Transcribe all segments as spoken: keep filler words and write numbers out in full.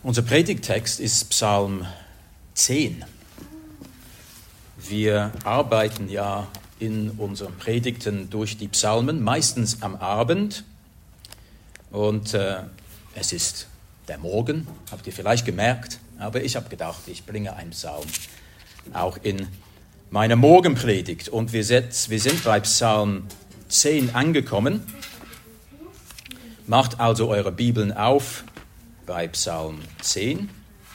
Unser Predigttext ist Psalm zehn. Wir arbeiten ja in unseren Predigten durch die Psalmen, meistens am Abend. Und äh, es ist der Morgen, habt ihr vielleicht gemerkt. Aber ich habe gedacht, ich bringe einen Psalm auch in meine Morgenpredigt. Und wir, setz, wir sind bei Psalm zehn angekommen. Macht also eure Bibeln auf bei Psalm zehn.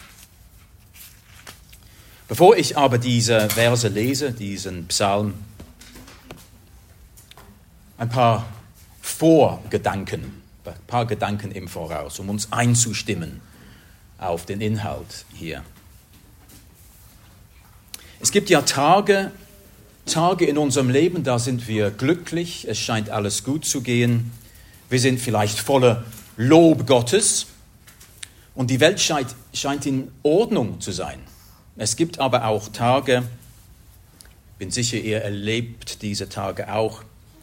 Bevor ich aber diese Verse lese, diesen Psalm, ein paar Vorgedanken, ein paar Gedanken im Voraus, um uns einzustimmen auf den Inhalt hier. Es gibt ja Tage, Tage in unserem Leben, da sind wir glücklich, es scheint alles gut zu gehen. Wir sind vielleicht voller Lob Gottes und die Welt scheint, scheint in Ordnung zu sein. Es gibt aber auch Tage, ich bin sicher, ihr erlebt diese Tage auch,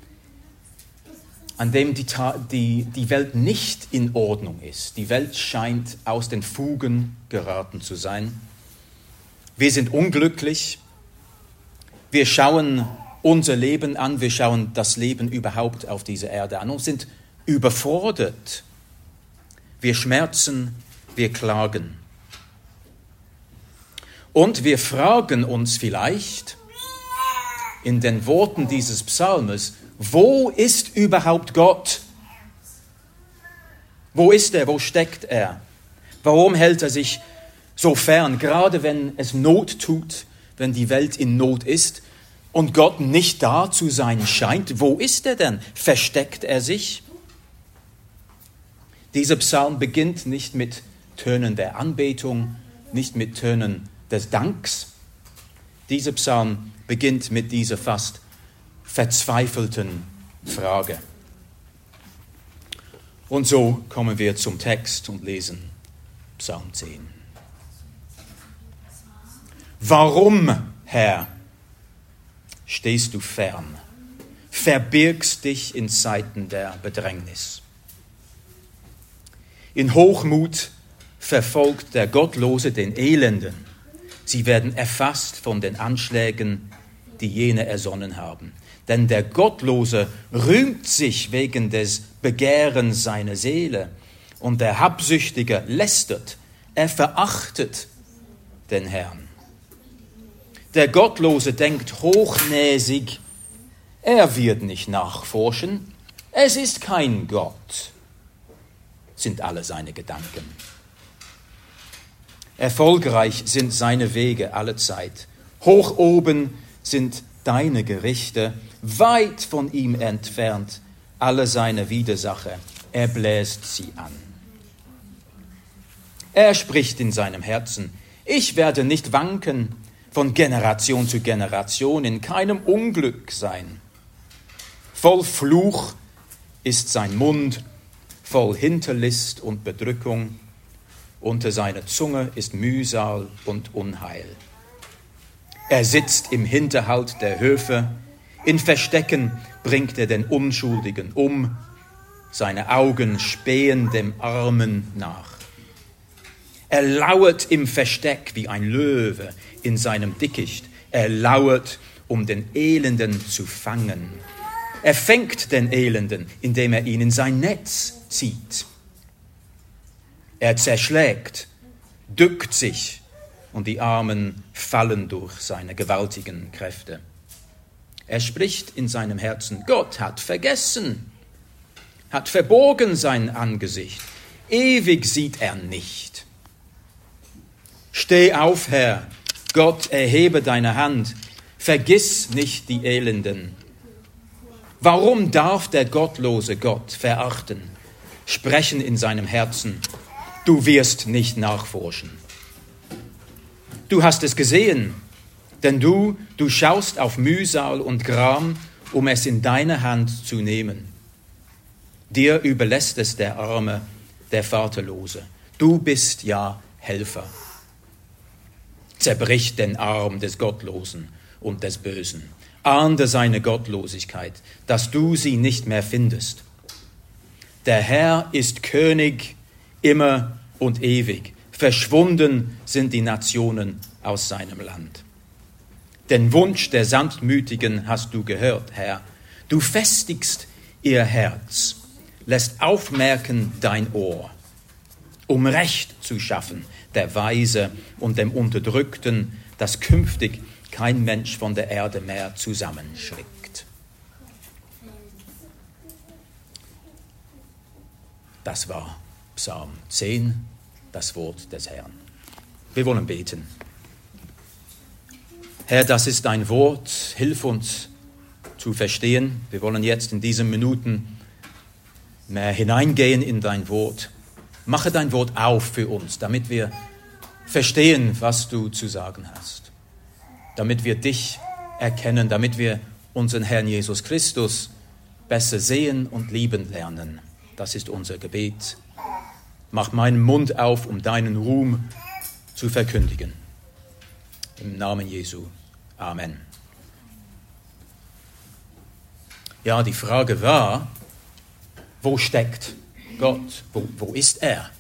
an dem die, die, die Welt nicht in Ordnung ist. Die Welt scheint aus den Fugen geraten zu sein. Wir sind unglücklich. Wir schauen unser Leben an, wir schauen das Leben überhaupt auf dieser Erde an und sind überfordert. Wir schmerzen, wir klagen. Und wir fragen uns vielleicht in den Worten dieses Psalmes, wo ist überhaupt Gott? Wo ist er? Wo steckt er? Warum hält er sich so fern, gerade wenn es Not tut, wenn die Welt in Not ist und Gott nicht da zu sein scheint? Wo ist er denn? Versteckt er sich? Dieser Psalm beginnt nicht mit Tönen der Anbetung, nicht mit Tönen des Danks. Dieser Psalm beginnt mit dieser fast verzweifelten Frage. Und so kommen wir zum Text und lesen Psalm zehn. Warum, Herr, stehst du fern, verbirgst dich in Zeiten der Bedrängnis? In Hochmut verfolgt der Gottlose den Elenden. Sie werden erfasst von den Anschlägen, die jene ersonnen haben. Denn der Gottlose rühmt sich wegen des Begehrens seiner Seele und der Habsüchtige lästert. Er verachtet den Herrn. Der Gottlose denkt hochnäsig, er wird nicht nachforschen. Es ist kein Gott, sind alle seine Gedanken. Erfolgreich sind seine Wege allezeit. Hoch oben sind deine Gerichte, weit von ihm entfernt alle seine Widersacher. Er bläst sie an. Er spricht in seinem Herzen, ich werde nicht wanken, von Generation zu Generation in keinem Unglück sein. Voll Fluch ist sein Mund, voll Hinterlist und Bedrückung. Unter seiner Zunge ist Mühsal und Unheil. Er sitzt im Hinterhalt der Höfe, in Verstecken bringt er den Unschuldigen um, seine Augen spähen dem Armen nach. Er lauert im Versteck wie ein Löwe in seinem Dickicht, er lauert, um den Elenden zu fangen. Er fängt den Elenden, indem er ihn in sein Netz zieht. Er zerschlägt, duckt sich und die Armen fallen durch seine gewaltigen Kräfte. Er spricht in seinem Herzen, Gott hat vergessen, hat verborgen sein Angesicht, ewig sieht er nicht. Steh auf, Herr, Gott, erhebe deine Hand, vergiss nicht die Elenden. Warum darf der Gottlose Gott verachten, sprechen in seinem Herzen, du wirst nicht nachforschen. Du hast es gesehen, denn du, du schaust auf Mühsal und Gram, um es in deine Hand zu nehmen. Dir überlässt es der Arme, der Vaterlose. Du bist ja Helfer. Zerbrich den Arm des Gottlosen und des Bösen. Ahnde seine Gottlosigkeit, dass du sie nicht mehr findest. Der Herr ist König immer und ewig. Verschwunden sind die Nationen aus seinem Land. Den Wunsch der Sanftmütigen hast du gehört, Herr. Du festigst ihr Herz, lässt aufmerken dein Ohr, um Recht zu schaffen, der Weise und dem Unterdrückten, dass künftig kein Mensch von der Erde mehr zusammenschrickt. Das war Psalm zehn, das Wort des Herrn. Wir wollen beten. Herr, das ist dein Wort, hilf uns zu verstehen. Wir wollen jetzt in diesen Minuten mehr hineingehen in dein Wort. Mache dein Wort auf für uns, damit wir verstehen, was du zu sagen hast. Damit wir dich erkennen, damit wir unseren Herrn Jesus Christus besser sehen und lieben lernen. Das ist unser Gebet. Mach meinen Mund auf, um deinen Ruhm zu verkündigen. Im Namen Jesu. Amen. Ja, die Frage war, wo steckt Gott? Wo, wo ist er?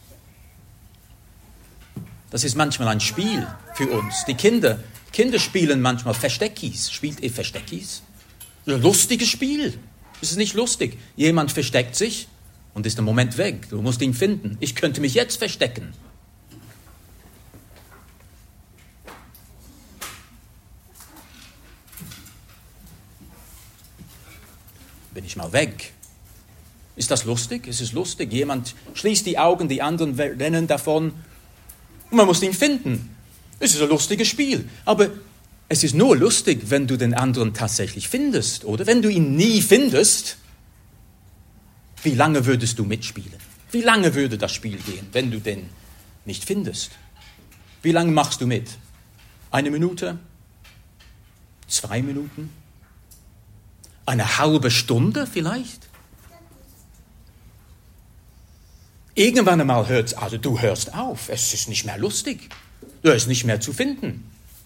Das ist manchmal ein Spiel für uns. Die Kinder, Kinder spielen manchmal Versteckis. Spielt ihr Versteckis? Ein lustiges Spiel. Es ist nicht lustig. Jemand versteckt sich und ist im Moment weg. Du musst ihn finden. Ich könnte mich jetzt verstecken. Bin ich mal weg. Ist das lustig? Ist es lustig? Jemand schließt die Augen, die anderen rennen davon und man muss ihn finden. Es ist ein lustiges Spiel. Aber es ist nur lustig, wenn du den anderen tatsächlich findest, oder? Wenn du ihn nie findest, wie lange würdest du mitspielen? Wie lange würde das Spiel gehen, wenn du den nicht findest? Wie lange machst du mit? Eine Minute? Zwei Minuten? Eine halbe Stunde vielleicht? Irgendwann einmal hört also du hörst auf. Es ist nicht mehr lustig. Er ist nicht mehr zu finden.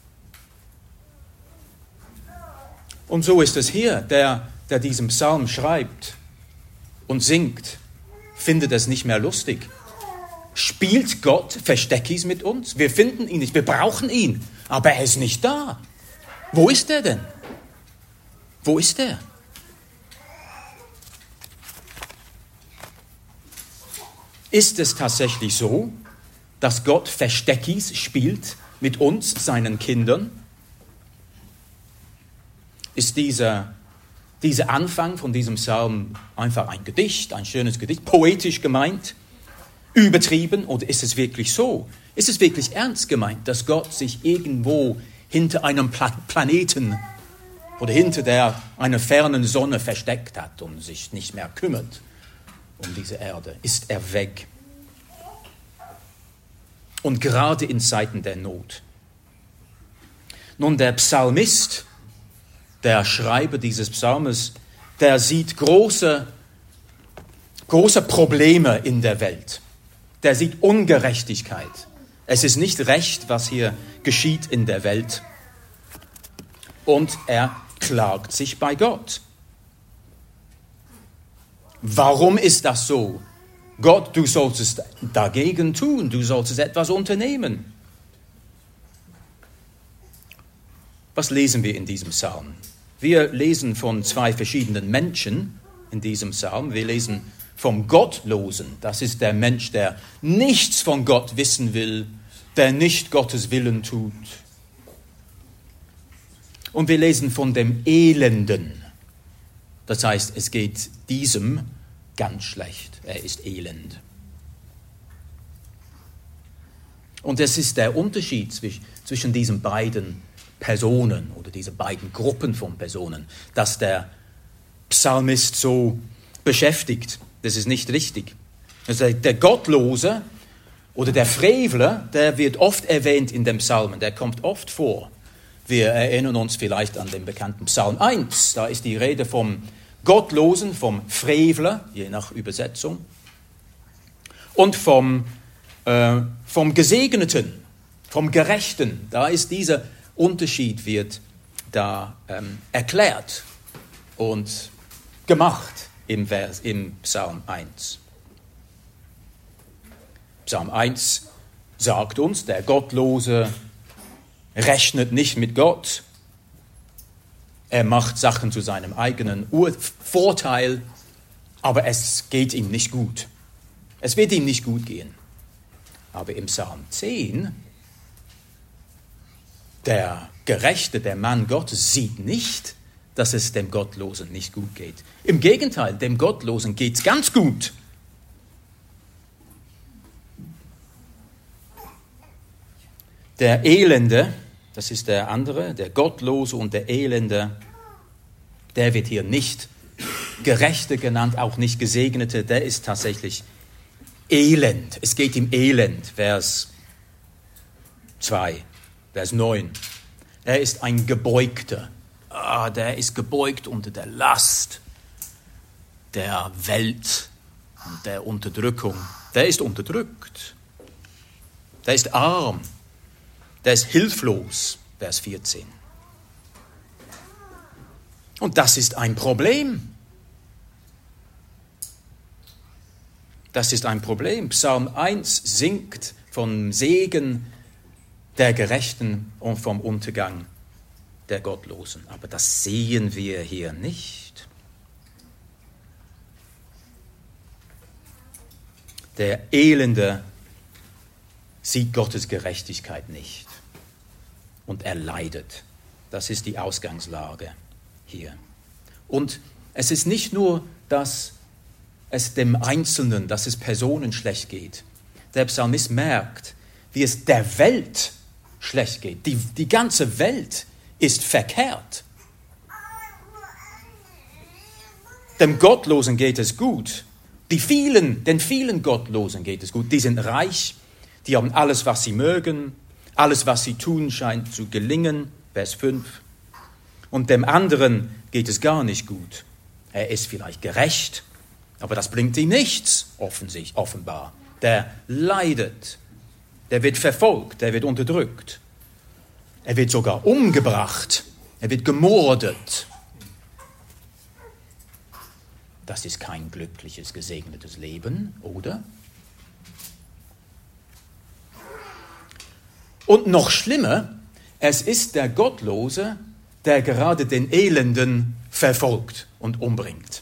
Und so ist es hier, der, der diesen Psalm schreibt und singt, findet es nicht mehr lustig. Spielt Gott Versteckis mit uns? Wir finden ihn nicht, wir brauchen ihn, aber er ist nicht da. Wo ist er denn? Wo ist er? Ist es tatsächlich so, dass Gott Versteckis spielt mit uns, seinen Kindern? Ist dieser, dieser Anfang von diesem Psalm einfach ein Gedicht, ein schönes Gedicht, poetisch gemeint, übertrieben, oder ist es wirklich so? Ist es wirklich ernst gemeint, dass Gott sich irgendwo hinter einem Pla- Planeten oder hinter der, einer fernen Sonne versteckt hat und sich nicht mehr kümmert um diese Erde? Ist er weg? Und gerade in Zeiten der Not. Nun, der Psalmist, der Schreiber dieses Psalmes, der sieht große, große Probleme in der Welt. Der sieht Ungerechtigkeit. Es ist nicht recht, was hier geschieht in der Welt. Und er klagt sich bei Gott. Warum ist das so? Gott, du solltest dagegen tun, du solltest etwas unternehmen. Was lesen wir in diesem Psalm? Wir lesen von zwei verschiedenen Menschen in diesem Psalm. Wir lesen vom Gottlosen, das ist der Mensch, der nichts von Gott wissen will, der nicht Gottes Willen tut. Und wir lesen von dem Elenden. Das heißt, es geht diesem ganz schlecht. Er ist elend. Und es ist der Unterschied zwischen diesen beiden Personen oder diesen beiden Gruppen von Personen, dass der Psalmist so beschäftigt. Das ist nicht richtig. Also der Gottlose oder der Frevler, der wird oft erwähnt in den Psalmen, der kommt oft vor. Wir erinnern uns vielleicht an den bekannten Psalm eins. Da ist die Rede vom Gottlosen, vom Frevler, je nach Übersetzung, und vom, äh, vom Gesegneten, vom Gerechten. Da ist dieser Unterschied wird da ähm, erklärt und gemacht im, Vers, im Psalm eins. Psalm eins sagt uns, der Gottlose rechnet nicht mit Gott. Er macht Sachen zu seinem eigenen Ur- Vorteil, aber es geht ihm nicht gut. Es wird ihm nicht gut gehen. Aber im Psalm zehn, der Gerechte, der Mann Gottes, sieht nicht, dass es dem Gottlosen nicht gut geht. Im Gegenteil, dem Gottlosen geht es ganz gut. Der Elende, das ist der andere, der Gottlose und der Elende, der wird hier nicht Gerechte genannt, auch nicht Gesegnete, der ist tatsächlich elend. Es geht ihm elend, Vers zwei, Vers neun. Er ist ein Gebeugter. Ah, der ist gebeugt unter der Last der Welt und der Unterdrückung. Der ist unterdrückt. Der ist arm. Der ist hilflos, Vers vierzehn. Und das ist ein Problem. Das ist ein Problem. Psalm eins singt vom Segen der Gerechten und vom Untergang der Gottlosen. Aber das sehen wir hier nicht. Der Elende sieht Gottes Gerechtigkeit nicht. Und er leidet. Das ist die Ausgangslage hier. Und es ist nicht nur, dass es dem Einzelnen, dass es Personen schlecht geht. Der Psalmist merkt, wie es der Welt schlecht geht. Die, die ganze Welt ist verkehrt. Dem Gottlosen geht es gut. Die vielen, den vielen Gottlosen geht es gut. Die sind reich, die haben alles, was sie mögen. Alles, was sie tun, scheint zu gelingen. Vers fünf. Und dem anderen geht es gar nicht gut. Er ist vielleicht gerecht, aber das bringt ihm nichts, offensichtlich, offenbar. Der leidet, der wird verfolgt, der wird unterdrückt. Er wird sogar umgebracht, er wird gemordet. Das ist kein glückliches, gesegnetes Leben, oder? Und noch schlimmer, es ist der Gottlose, der gerade den Elenden verfolgt und umbringt.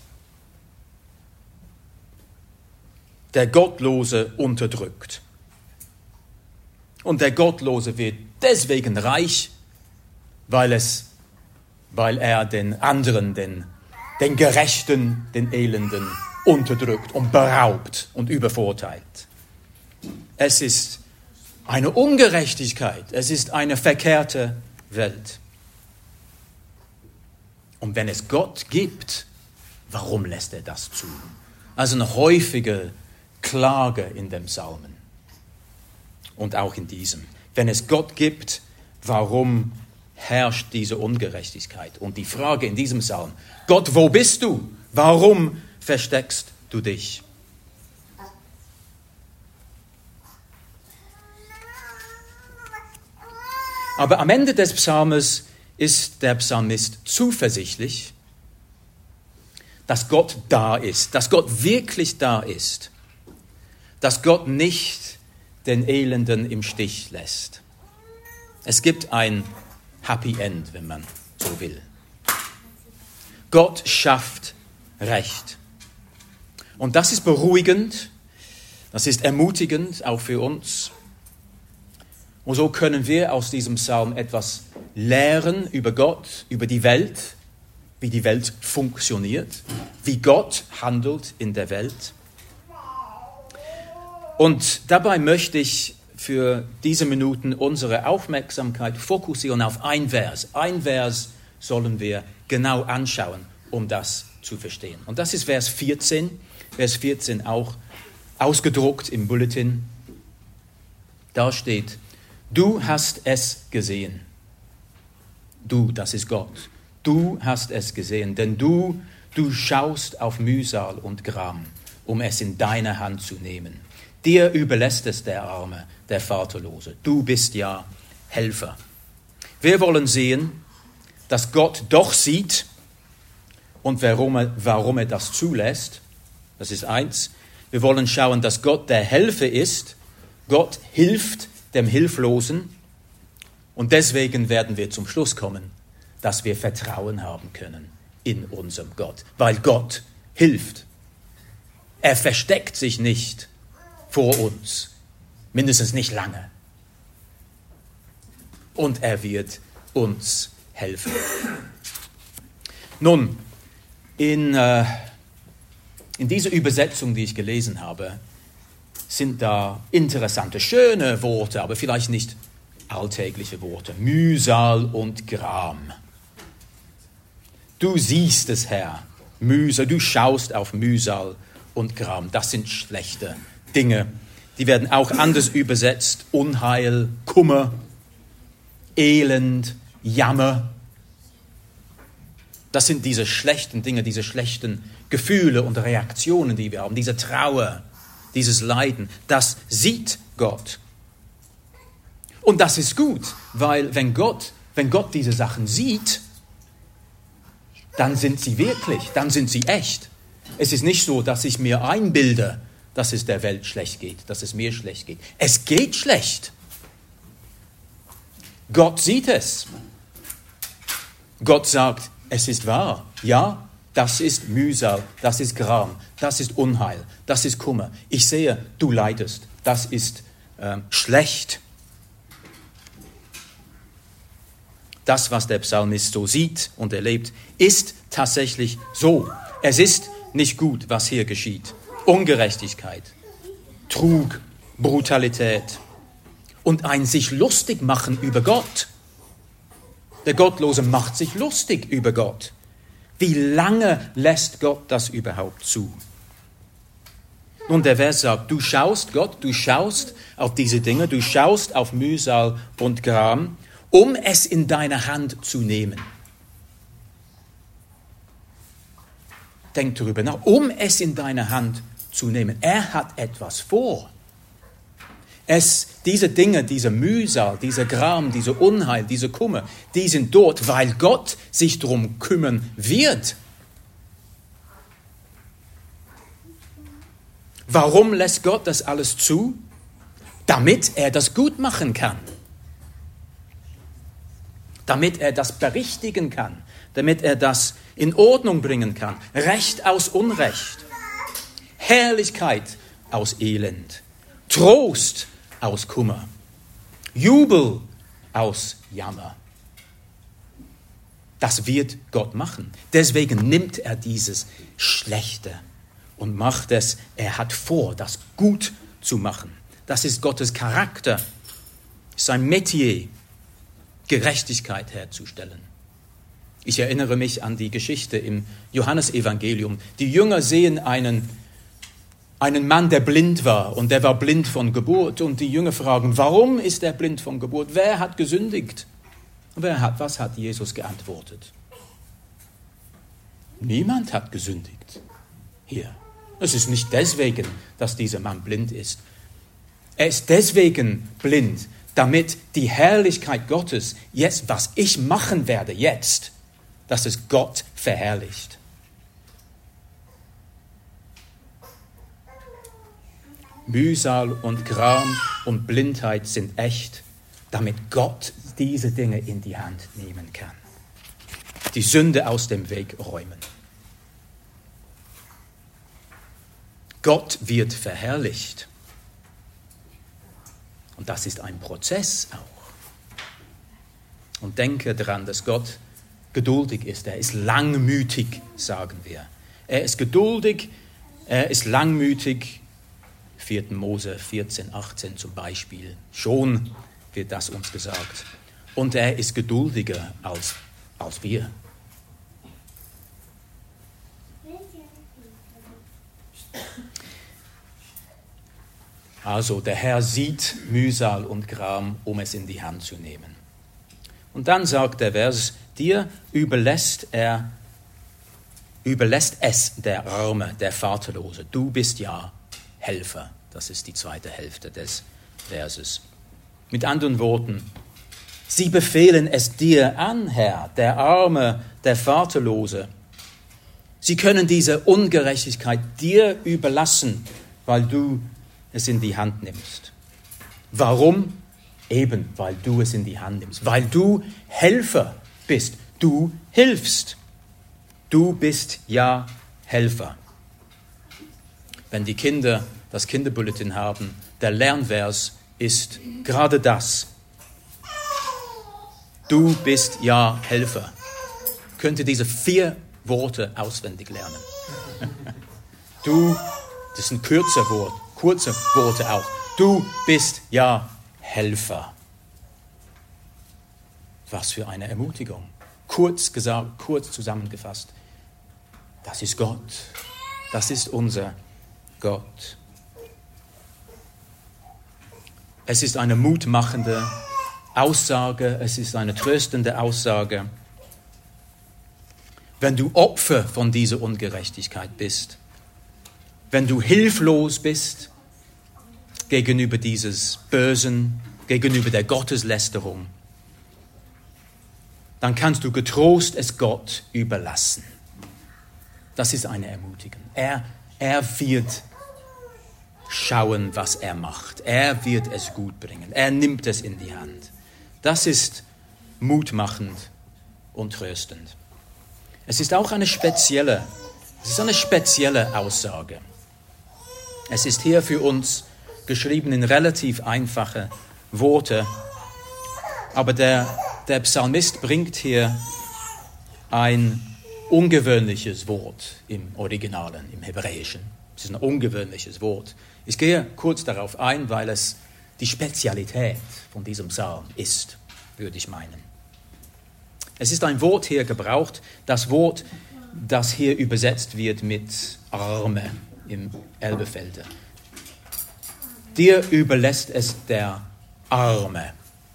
Der Gottlose unterdrückt. Und der Gottlose wird deswegen reich, weil, es, weil er den anderen, den, den Gerechten, den Elenden unterdrückt und beraubt und übervorteilt. Es ist eine Ungerechtigkeit, es ist eine verkehrte Welt. Und wenn es Gott gibt, warum lässt er das zu? Also eine häufige Klage in den Psalmen und auch in diesem. Wenn es Gott gibt, warum herrscht diese Ungerechtigkeit? Und die Frage in diesem Psalm, Gott, wo bist du? Warum versteckst du dich? Aber am Ende des Psalmes ist der Psalmist zuversichtlich, dass Gott da ist, dass Gott wirklich da ist, dass Gott nicht den Elenden im Stich lässt. Es gibt ein Happy End, wenn man so will. Gott schafft Recht. Und das ist beruhigend, das ist ermutigend, auch für uns. Und so können wir aus diesem Psalm etwas lernen über Gott, über die Welt, wie die Welt funktioniert, wie Gott handelt in der Welt. Und dabei möchte ich für diese Minuten unsere Aufmerksamkeit fokussieren auf ein Vers. Ein Vers sollen wir genau anschauen, um das zu verstehen. Und das ist Vers vierzehn. Vers vierzehn auch ausgedruckt im Bulletin. Da steht: Du hast es gesehen. Du, das ist Gott. Du hast es gesehen, denn du, du schaust auf Mühsal und Gram, um es in deine Hand zu nehmen. Dir überlässt es der Arme, der Vaterlose. Du bist ja Helfer. Wir wollen sehen, dass Gott doch sieht und warum er, warum er das zulässt. Das ist eins. Wir wollen schauen, dass Gott der Helfer ist Gott hilft dem Hilflosen und deswegen werden wir zum Schluss kommen, dass wir Vertrauen haben können in unserem Gott, weil Gott hilft. Er versteckt sich nicht vor uns, mindestens nicht lange. Und er wird uns helfen. Nun, in, äh, in dieser Übersetzung, die ich gelesen habe, sind da interessante, schöne Worte, aber vielleicht nicht alltägliche Worte. Mühsal und Gram. Du siehst es, Herr, Mühsal, du schaust auf Mühsal und Gram. Das sind schlechte Dinge. Die werden auch anders übersetzt. Unheil, Kummer, Elend, Jammer. Das sind diese schlechten Dinge, diese schlechten Gefühle und Reaktionen, die wir haben. Diese Trauer, dieses Leiden, das sieht Gott. Und das ist gut, weil wenn Gott, wenn Gott diese Sachen sieht, dann sind sie wirklich, dann sind sie echt. Es ist nicht so, dass ich mir einbilde, dass es der Welt schlecht geht, dass es mir schlecht geht. Es geht schlecht. Gott sieht es. Gott sagt, es ist wahr. Ja, das ist Mühsal, das ist Gram, das ist Unheil, das ist Kummer. Ich sehe, du leidest. Das ist äh, schlecht. Das, was der Psalmist so sieht und erlebt, ist tatsächlich so. Es ist nicht gut, was hier geschieht. Ungerechtigkeit, Trug, Brutalität und ein sich lustig machen über Gott. Der Gottlose macht sich lustig über Gott. Wie lange lässt Gott das überhaupt zu? Nun, der Vers sagt, du schaust Gott, du schaust auf diese Dinge, du schaust auf Mühsal und Gram, um es in deine Hand zu nehmen. Denk darüber nach, um es in deine Hand zu nehmen. Er hat etwas vor. Es, diese Dinge, diese Mühsal, dieser Gram, diese Unheil, diese Kummer, die sind dort, weil Gott sich darum kümmern wird. Warum lässt Gott das alles zu? Damit er das gut machen kann. Damit er das berichtigen kann. Damit er das in Ordnung bringen kann. Recht aus Unrecht. Herrlichkeit aus Elend. Trost aus Kummer. Jubel aus Jammer. Das wird Gott machen. Deswegen nimmt er dieses Schlechte und macht es, er hat vor, das gut zu machen. Das ist Gottes Charakter, sein Metier, Gerechtigkeit herzustellen. Ich erinnere mich an die Geschichte im Johannesevangelium. Die Jünger sehen einen, einen Mann, der blind war, und der war blind von Geburt. Und die Jünger fragen, warum ist er blind von Geburt? Wer hat gesündigt? Wer hat, was hat Jesus geantwortet? Niemand hat gesündigt. Hier. Es ist nicht deswegen, dass dieser Mann blind ist. Er ist deswegen blind, damit die Herrlichkeit Gottes, jetzt, was ich machen werde jetzt, dass es Gott verherrlicht. Mühsal und Gram und Blindheit sind echt, damit Gott diese Dinge in die Hand nehmen kann. Die Sünde aus dem Weg räumen. Gott wird verherrlicht. Und das ist ein Prozess auch. Und denke daran, dass Gott geduldig ist. Er ist langmütig, sagen wir. Er ist geduldig, er ist langmütig. vierten Mose vierzehn, achtzehn zum Beispiel. Schon wird das uns gesagt. Und er ist geduldiger als, als wir. Also der Herr sieht Mühsal und Gram, um es in die Hand zu nehmen. Und dann sagt der Vers, dir überlässt er, überlässt es der Arme, der Vaterlose. Du bist ja Helfer. Das ist die zweite Hälfte des Verses. Mit anderen Worten, sie befehlen es dir an, Herr, der Arme, der Vaterlose. Sie können diese Ungerechtigkeit dir überlassen, weil du es in die Hand nimmst. Warum? Eben, weil du es in die Hand nimmst, weil du Helfer bist. Du hilfst. Du bist ja Helfer. Wenn die Kinder das Kinderbulletin haben, der Lernvers ist gerade das. Du bist ja Helfer. Könnt ihr diese vier Worte auswendig lernen? Du, das sind kurze Worte, kurze Worte auch. Du bist ja Helfer. Was für eine Ermutigung. Kurz gesagt, kurz zusammengefasst. Das ist Gott. Das ist unser Gott. Es ist eine mutmachende Aussage, es ist eine tröstende Aussage. Wenn du Opfer von dieser Ungerechtigkeit bist, wenn du hilflos bist gegenüber dieses Bösen, gegenüber der Gotteslästerung, dann kannst du getrost es Gott überlassen. Das ist eine Ermutigung. Er, er wird schauen, was er macht. Er wird es gut bringen. Er nimmt es in die Hand. Das ist mutmachend und tröstend. Es ist auch eine spezielle, es ist eine spezielle Aussage. Es ist hier für uns geschrieben in relativ einfache Worte, aber der, der Psalmist bringt hier ein ungewöhnliches Wort im Originalen, im Hebräischen. Es ist ein ungewöhnliches Wort. Ich gehe kurz darauf ein, weil es die Spezialität von diesem Psalm ist, würde ich meinen. Es ist ein Wort hier gebraucht, das Wort, das hier übersetzt wird mit Arme im Elberfelder. Dir überlässt es der Arme.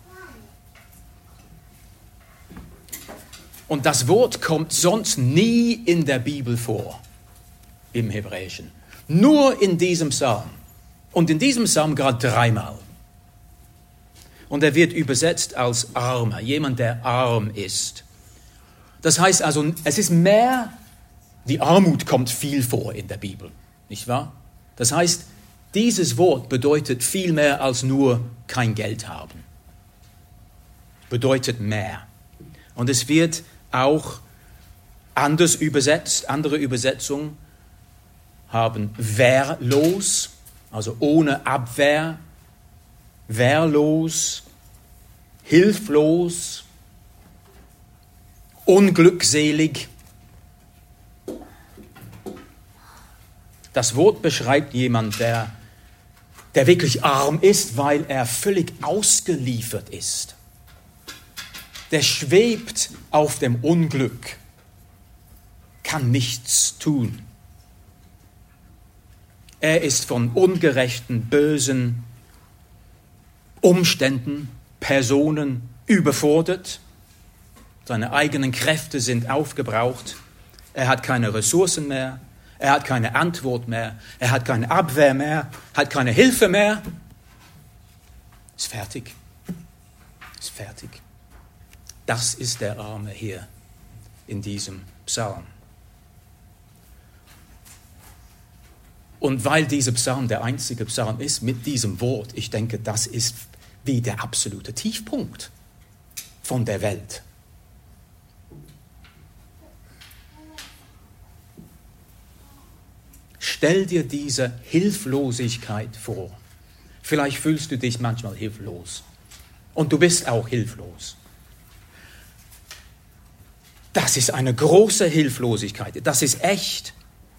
Und das Wort kommt sonst nie in der Bibel vor, im Hebräischen. Nur in diesem Psalm. Und in diesem Psalm gerade dreimal. Und er wird übersetzt als Armer, jemand, der arm ist. Das heißt also, es ist mehr, die Armut kommt viel vor in der Bibel, nicht wahr? Das heißt, dieses Wort bedeutet viel mehr als nur kein Geld haben. Bedeutet mehr. Und es wird auch anders übersetzt. Andere Übersetzungen haben wehrlos, also ohne Abwehr, wehrlos, hilflos, unglückselig. Das Wort beschreibt jemanden, der, der wirklich arm ist, weil er völlig ausgeliefert ist. Der schwebt auf dem Unglück, kann nichts tun. Er ist von ungerechten, bösen Umständen, Personen überfordert. Seine eigenen Kräfte sind aufgebraucht. Er hat keine Ressourcen mehr. Er hat keine Antwort mehr. Er hat keine Abwehr mehr. Hat keine Hilfe mehr. Ist fertig. Ist fertig. Das ist der Arme hier in diesem Psalm. Und weil dieser Psalm der einzige Psalm ist mit diesem Wort, ich denke, das ist wie der absolute Tiefpunkt von der Welt. Stell dir diese Hilflosigkeit vor. Vielleicht fühlst du dich manchmal hilflos. Und du bist auch hilflos. Das ist eine große Hilflosigkeit. Das ist echt.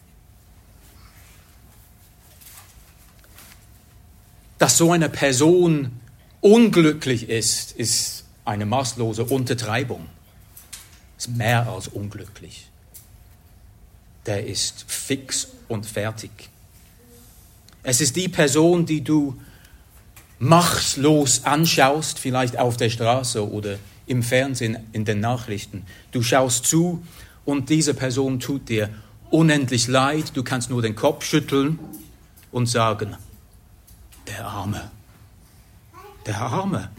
Dass so eine Person unglücklich ist, ist eine maßlose Untertreibung. Ist mehr als unglücklich. Der ist fix und fertig. Es ist die Person, die du machtlos anschaust, vielleicht auf der Straße oder im Fernsehen, in den Nachrichten. Du schaust zu und diese Person tut dir unendlich leid. Du kannst nur den Kopf schütteln und sagen, der Arme, der Arme.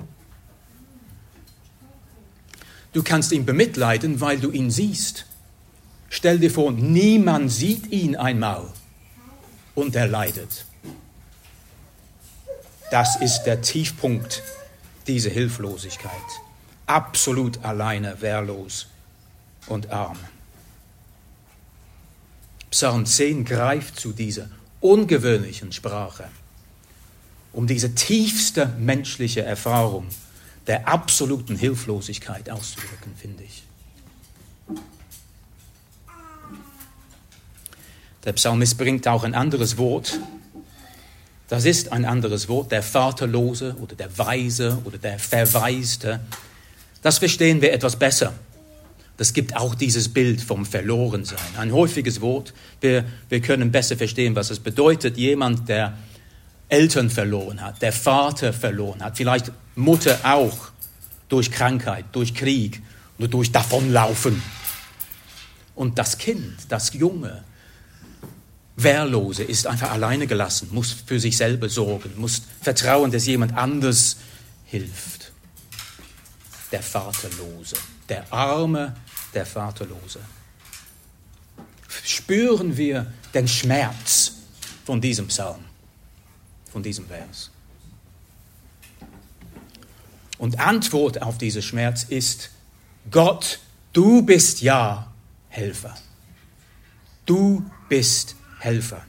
Du kannst ihn bemitleiden, weil du ihn siehst. Stell dir vor, niemand sieht ihn einmal und er leidet. Das ist der Tiefpunkt dieser Hilflosigkeit. Absolut alleine, wehrlos und arm. Psalm zehn greift zu dieser ungewöhnlichen Sprache, um diese tiefste menschliche Erfahrung der absoluten Hilflosigkeit auszudrücken, finde ich. Der Psalmist bringt auch ein anderes Wort. Das ist ein anderes Wort, der Vaterlose oder der Weise oder der Verwaiste. Das verstehen wir etwas besser. Das gibt auch dieses Bild vom Verlorensein. Ein häufiges Wort. Wir, wir können besser verstehen, was es bedeutet. Jemand, der Eltern verloren hat, der Vater verloren hat, vielleicht Mutter auch, durch Krankheit, durch Krieg oder durch Davonlaufen. Und das Kind, das Junge, Wehrlose ist einfach alleine gelassen, muss für sich selber sorgen, muss vertrauen, dass jemand anders hilft. Der Vaterlose, der Arme, der Vaterlose. Spüren wir den Schmerz von diesem Psalm, von diesem Vers. Und Antwort auf diesen Schmerz ist: Gott, du bist ja Helfer. Du bist Helfer.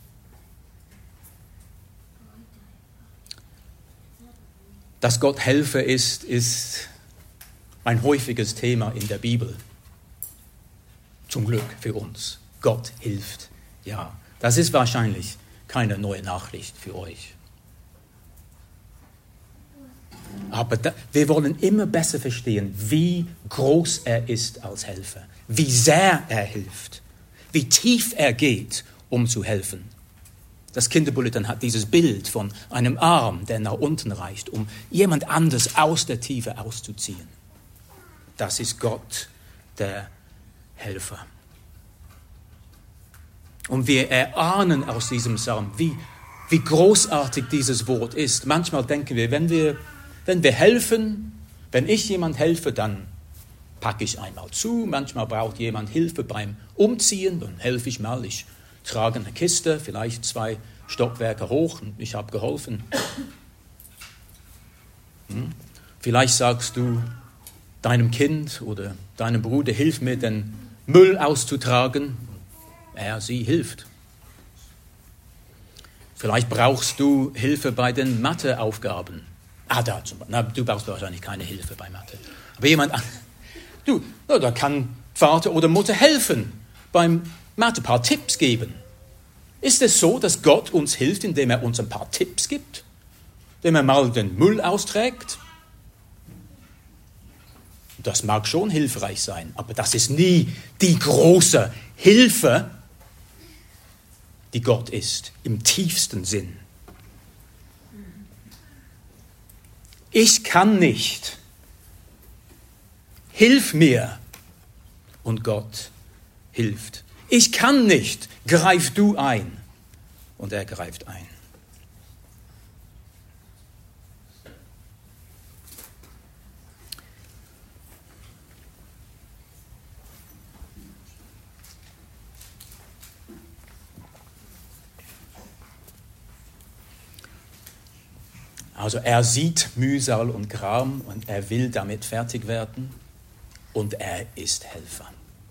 Dass Gott Helfer ist, ist ein häufiges Thema in der Bibel. Zum Glück für uns. Gott hilft. Ja, das ist wahrscheinlich keine neue Nachricht für euch. Aber da, wir wollen immer besser verstehen, wie groß er ist als Helfer, wie sehr er hilft, wie tief er geht, um zu helfen. Das Kinderbulletin hat dieses Bild von einem Arm, der nach unten reicht, um jemand anders aus der Tiefe auszuziehen. Das ist Gott, der Helfer. Und wir erahnen aus diesem Psalm, wie, wie großartig dieses Wort ist. Manchmal denken wir, wenn wir, wenn wir helfen, wenn ich jemand helfe, dann packe ich einmal zu. Manchmal braucht jemand Hilfe beim Umziehen, dann helfe ich mal. Ich trage eine Kiste, vielleicht zwei Stockwerke hoch und ich habe geholfen. Hm? Vielleicht sagst du deinem Kind oder deinem Bruder, hilf mir, den Müll auszutragen. Er, sie hilft. Vielleicht brauchst du Hilfe bei den Matheaufgaben. Ah, da zum Beispiel. Na, du brauchst wahrscheinlich keine Hilfe bei Mathe. Aber jemand, du, na, da kann Vater oder Mutter helfen beim Mathe, ein paar Tipps geben. Ist es so, dass Gott uns hilft, indem er uns ein paar Tipps gibt? Indem er mal den Müll austrägt? Das mag schon hilfreich sein, aber das ist nie die große Hilfe, die Gott ist, im tiefsten Sinn. Ich kann nicht. Hilf mir. Und Gott hilft. Ich kann nicht. Greif du ein. Und er greift ein. Also er sieht Mühsal und Gram und er will damit fertig werden und er ist Helfer.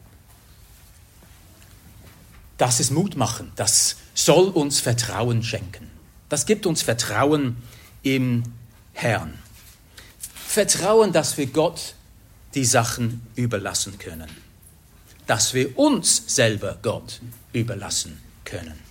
Das ist Mut machen, das soll uns Vertrauen schenken. Das gibt uns Vertrauen im Herrn. Vertrauen, dass wir Gott die Sachen überlassen können. Dass wir uns selber Gott überlassen können.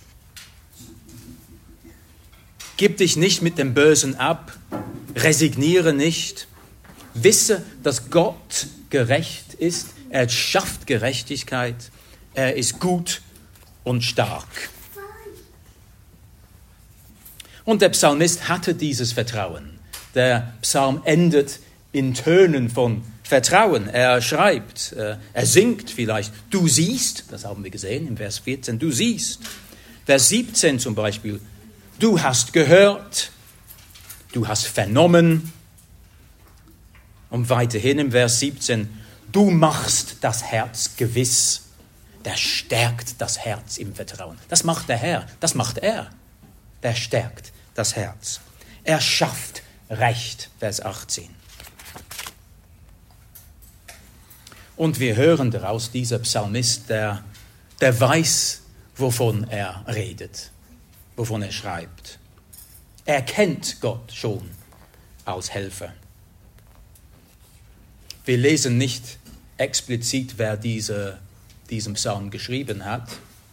Gib dich nicht mit dem Bösen ab, resigniere nicht. Wisse, dass Gott gerecht ist, er schafft Gerechtigkeit, er ist gut und stark. Und der Psalmist hatte dieses Vertrauen. Der Psalm endet in Tönen von Vertrauen. Er schreibt, er singt vielleicht, du siehst, das haben wir gesehen im Vers vierzehn, du siehst. Vers siebzehn zum Beispiel, du hast gehört, du hast vernommen. Und weiterhin im Vers siebzehn, du machst das Herz gewiss. Der stärkt das Herz im Vertrauen. Das macht der Herr, das macht er. Der stärkt das Herz. Er schafft Recht, Vers achtzehn. Und wir hören daraus, dieser Psalmist, der, der weiß, wovon er redet, wovon er schreibt. Er kennt Gott schon als Helfer. Wir lesen nicht explizit, wer diese, diesen Psalm geschrieben hat.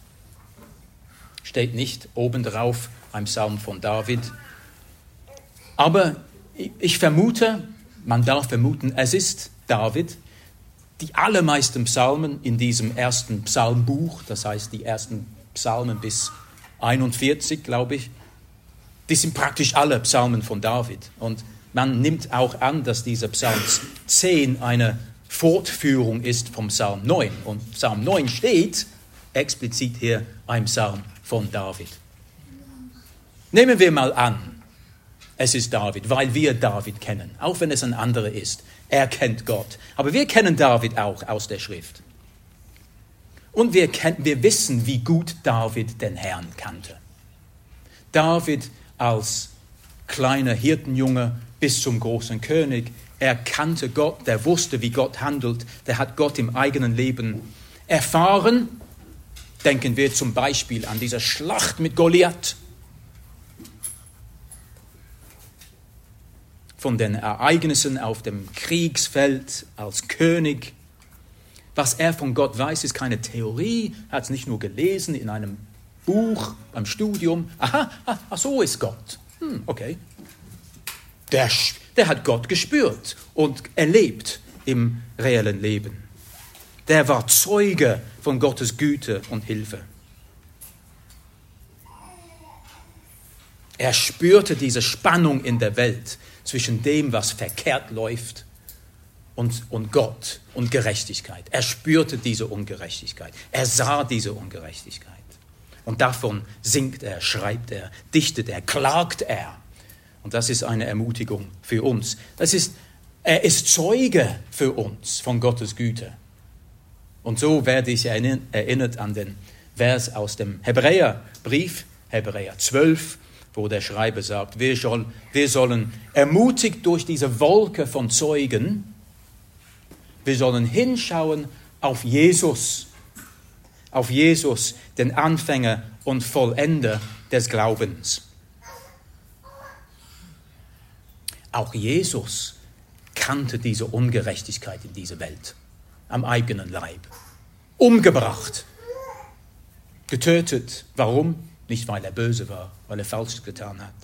Steht nicht obendrauf ein Psalm von David. Aber ich vermute, man darf vermuten, es ist David. Die allermeisten Psalmen in diesem ersten Psalmbuch, das heißt die ersten Psalmen bis einundvierzig, glaube ich, die sind praktisch alle Psalmen von David. Und man nimmt auch an, dass dieser Psalm zehn eine Fortführung ist vom Psalm neun. Und Psalm neun steht explizit hier ein Psalm von David. Nehmen wir mal an, es ist David, weil wir David kennen, auch wenn es ein anderer ist. Er kennt Gott. Aber wir kennen David auch aus der Schrift. Und wir, kennen, wir wissen, wie gut David den Herrn kannte. David als kleiner Hirtenjunge bis zum großen König, er kannte Gott, der wusste, wie Gott handelt, der hat Gott im eigenen Leben erfahren. Denken wir zum Beispiel an diese Schlacht mit Goliath. Von den Ereignissen auf dem Kriegsfeld als König. Was er von Gott weiß, ist keine Theorie. Er hat es nicht nur gelesen in einem Buch, beim Studium. Aha, ah, so ist Gott. Hm, okay. Der, der hat Gott gespürt und erlebt im reellen Leben. Der war Zeuge von Gottes Güte und Hilfe. Er spürte diese Spannung in der Welt zwischen dem, was verkehrt läuft, und, und Gott und Gerechtigkeit. Er spürte diese Ungerechtigkeit. Er sah diese Ungerechtigkeit. Und davon singt er, schreibt er, dichtet er, klagt er. Und das ist eine Ermutigung für uns. Das ist, er ist Zeuge für uns von Gottes Güte. Und so werde ich erinnert an den Vers aus dem Hebräerbrief, Hebräer zwölf, wo der Schreiber sagt, wir, soll, wir sollen ermutigt durch diese Wolke von Zeugen, wir sollen hinschauen auf Jesus, auf Jesus, den Anfänger und Vollender des Glaubens. Auch Jesus kannte diese Ungerechtigkeit in dieser Welt, am eigenen Leib. Umgebracht, getötet. Warum? Nicht, weil er böse war, weil er Falsches getan hat.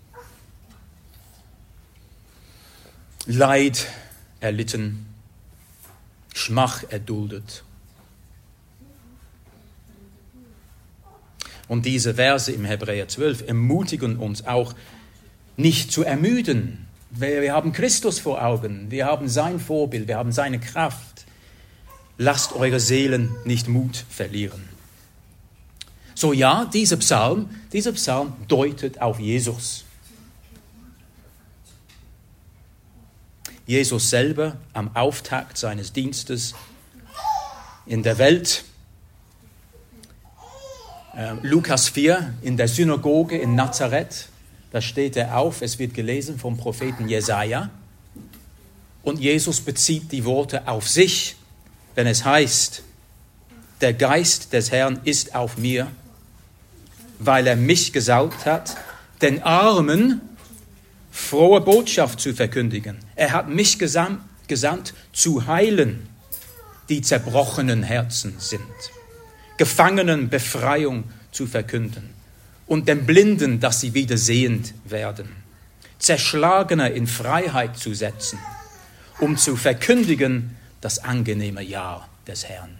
Leid erlitten, Schmach erduldet. Und diese Verse im Hebräer zwölf ermutigen uns auch, nicht zu ermüden. Wir haben Christus vor Augen, wir haben sein Vorbild, wir haben seine Kraft. Lasst eure Seelen nicht Mut verlieren. So ja, dieser Psalm, dieser Psalm deutet auf Jesus. Jesus selber am Auftakt seines Dienstes in der Welt. Äh, Lukas vier, in der Synagoge in Nazareth, da steht er auf, es wird gelesen vom Propheten Jesaja. Und Jesus bezieht die Worte auf sich, wenn es heißt, der Geist des Herrn ist auf mir, weil er mich gesalbt hat, den Armen frohe Botschaft zu verkündigen. Er hat mich gesandt, gesandt zu heilen, die zerbrochenen Herzen sind, Gefangenen Befreiung zu verkünden und den Blinden, dass sie wieder sehend werden, Zerschlagene in Freiheit zu setzen, um zu verkündigen das angenehme Jahr des Herrn.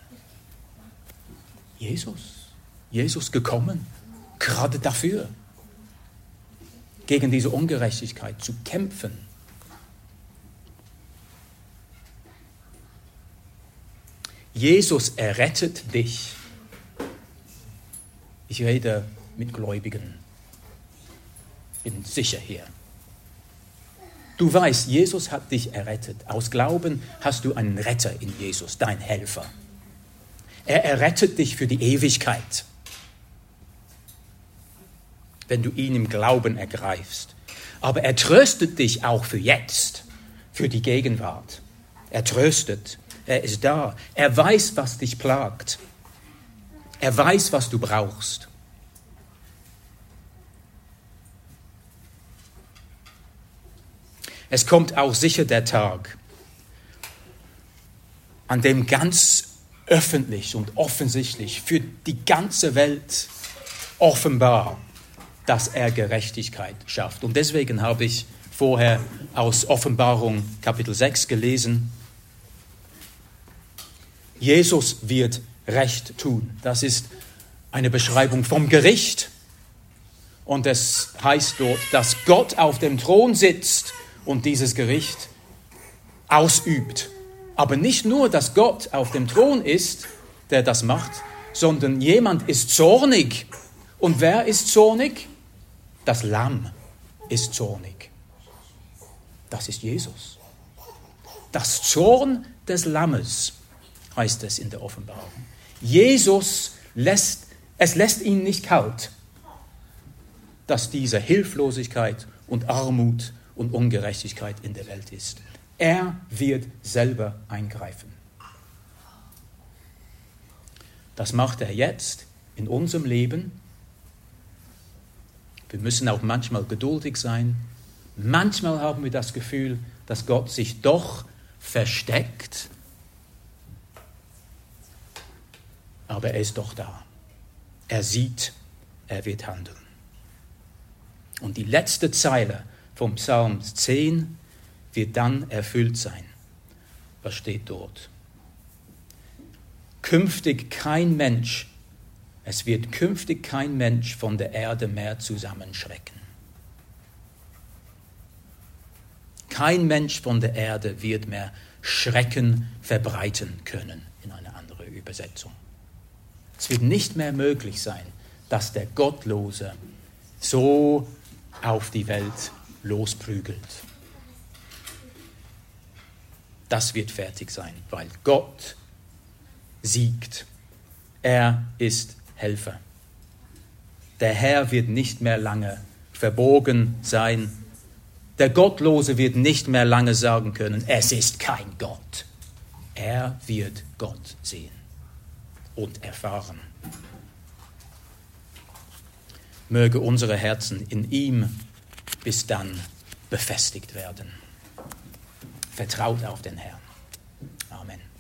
Jesus, Jesus gekommen, gerade dafür, gegen diese Ungerechtigkeit zu kämpfen. Jesus errettet dich. Ich rede mit Gläubigen. Bin sicher hier. Du weißt, Jesus hat dich errettet. Aus Glauben hast du einen Retter in Jesus, dein Helfer. Er errettet dich für die Ewigkeit, wenn du ihn im Glauben ergreifst. Aber er tröstet dich auch für jetzt, für die Gegenwart. Er tröstet, er ist da, er weiß, was dich plagt. Er weiß, was du brauchst. Es kommt auch sicher der Tag, an dem ganz öffentlich und offensichtlich für die ganze Welt offenbar, dass er Gerechtigkeit schafft. Und deswegen habe ich vorher aus Offenbarung Kapitel sechs gelesen, Jesus wird Recht tun. Das ist eine Beschreibung vom Gericht. Und es heißt dort, dass Gott auf dem Thron sitzt und dieses Gericht ausübt. Aber nicht nur, dass Gott auf dem Thron ist, der das macht, sondern jemand ist zornig. Und wer ist zornig? Das Lamm ist zornig. Das ist Jesus. Das Zorn des Lammes heißt es in der Offenbarung. Jesus lässt, es lässt ihn nicht kalt, dass diese Hilflosigkeit und Armut und Ungerechtigkeit in der Welt ist. Er wird selber eingreifen. Das macht er jetzt in unserem Leben. Wir müssen auch manchmal geduldig sein. Manchmal haben wir das Gefühl, dass Gott sich doch versteckt. Aber er ist doch da. Er sieht, er wird handeln. Und die letzte Zeile vom Psalm zehn wird dann erfüllt sein. Was steht dort? Künftig kein Mensch, es wird künftig kein Mensch von der Erde mehr zusammenschrecken. Kein Mensch von der Erde wird mehr Schrecken verbreiten können, in eine andere Übersetzung. Es wird nicht mehr möglich sein, dass der Gottlose so auf die Welt losprügelt. Das wird fertig sein, weil Gott siegt. Er ist Helfer. Der Herr wird nicht mehr lange verborgen sein. Der Gottlose wird nicht mehr lange sagen können, es ist kein Gott. Er wird Gott sehen und erfahren. Möge unsere Herzen in ihm bis dann befestigt werden. Vertraut auf den Herrn. Amen.